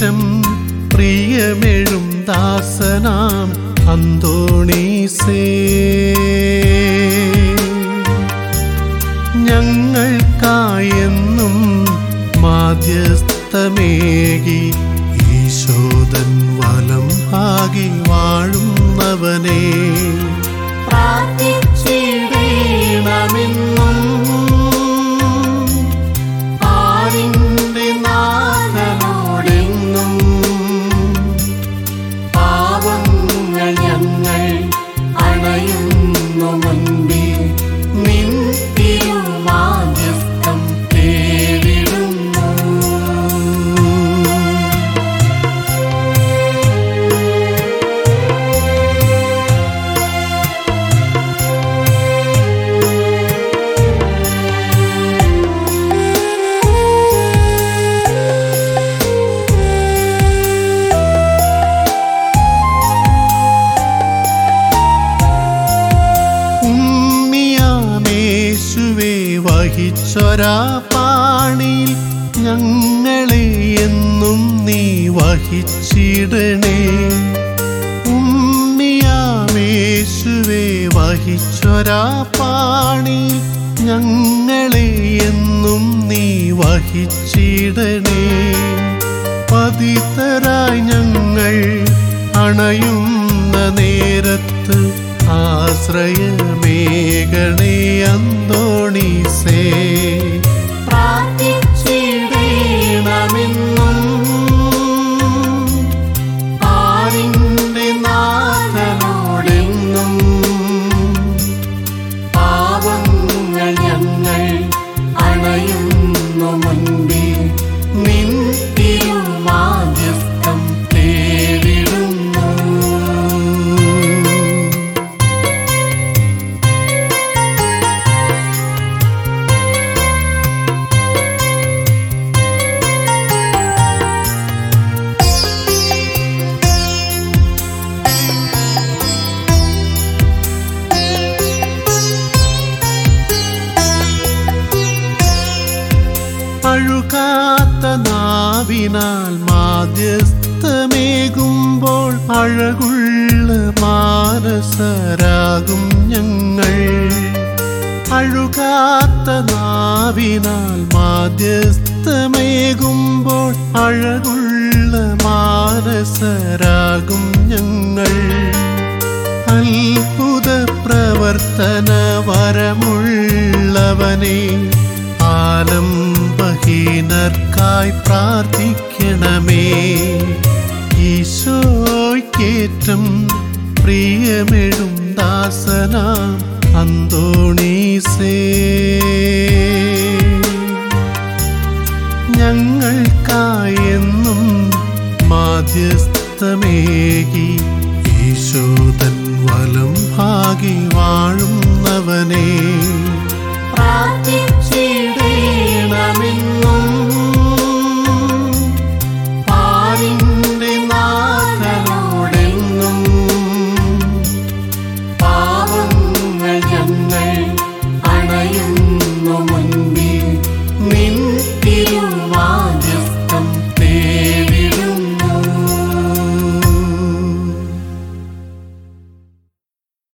ഞങ്ങൾക്കേറ്റം പ്രിയമെഴും ദാസനാം അന്തോണീസേ, ഞങ്ങൾക്കായെന്നും മാധ്യസ്ഥമേകി ഈശോദൻ വലം ആകി വാഴുന്നവനേ, പ്രാർത്ഥിച്ചിടേണമെന്നും ആരിന്റെ നാഥനോടെന്നും. പാവങ്ങൾ ഞങ്ങൾ അണയുന്നു മുൻപിൽ നിൻ തിരുമാധ്യസ്ഥം തേടിടുന്നു. വഹിച്ചൊരാ പാണിയിൽ ഞങ്ങളെ എന്നും നീ വഹിച്ചിടണേ. ഉണ്ണിയാമേശുവേ വഹിച്ചൊരാ പാണിയിൽ ഞങ്ങളെ എന്നും നീ വഹിച്ചിടണേ. പതിതരായി ഞങ്ങൾ അണയുന്ന നേരത്ത് ആശ്രയമേകണേ അന്തോണീസേ, പ്രാർത്ഥിച്ചിടേണമെന്നും ആരിന്റെ നാഥനോടെന്നും. പാവങ്ങൾ ഞങ്ങൾ അണയുന്നു മുൻപിൽ നിൻ തിരുമാധ്യസ്ഥം തേടിടുന്നു. അഴുകാത്ത നാവിനാൽ മാധ്യസ്ഥമേകുമ്പോൾ അഴകുള്ള മാനസരാകും ഞങ്ങൾ. അഴുകാത്ത നാവിനാൽ മാധ്യസ്ഥമേകുമ്പോൾ അഴകുള്ള മാനസരാകും ഞങ്ങൾ. അത്ഭുത പ്രവർത്തന വരമുള്ളവനെ ആലംബഹീനർക്കായി പ്രാർത്ഥിക്കണമേ. ഈശോയ്ക്കേറ്റം പ്രിയമെഴും ദാസനാം അന്തോണീസേ, ഞങ്ങൾക്കായെന്നും മാധ്യസ്ഥമേകി ഈശോദൻ